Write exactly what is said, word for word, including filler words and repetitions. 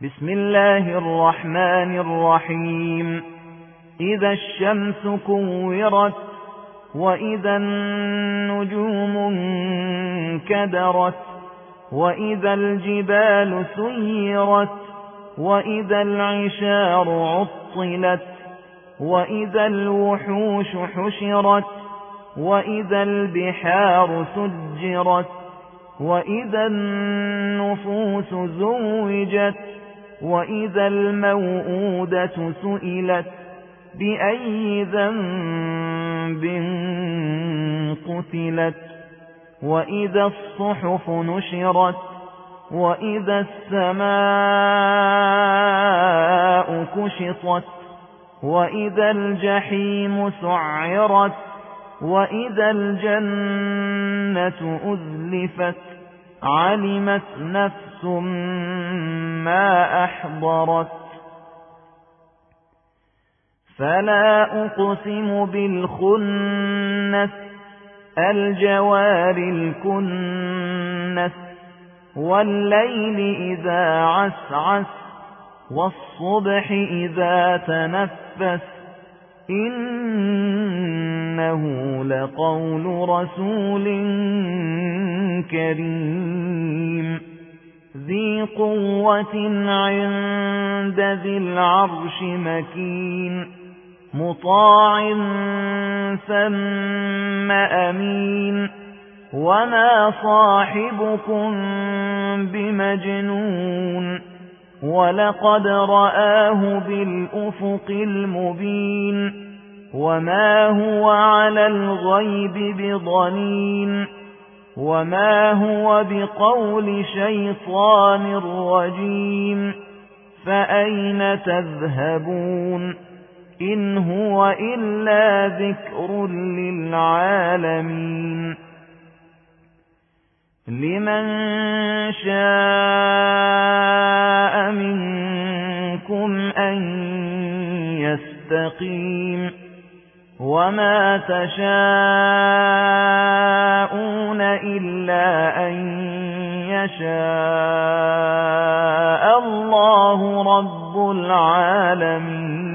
بسم الله الرحمن الرحيم إذا الشمس كورت وإذا النجوم انكدرت وإذا الجبال سيرت وإذا العشار عطلت وإذا الوحوش حشرت وإذا البحار سجرت وإذا النفوس زوجت وإذا الموءودة سئلت بأي ذنب قتلت وإذا الصحف نشرت وإذا السماء كشطت وإذا الجحيم سعرت وإذا الجنة أزلفت علمت نفس ما أحضرت فلا أقسم بالخنس الجوار الكنس والليل إذا عسعس والصبح إذا تنفس إنه لقول رسول كريم ذي قوة عند ذي العرش مكين مطاع ثم أمين وما صاحبكم بمجنون ولقد رآه بالأفق المبين وما هو على الغيب بضنين وما هو بقول شيطان رجيم فأين تذهبون إن هو إلا ذكر للعالمين لمن شاء منكم أن يستقيم وما تشاءون إلا أن يشاء الله رب العالمين.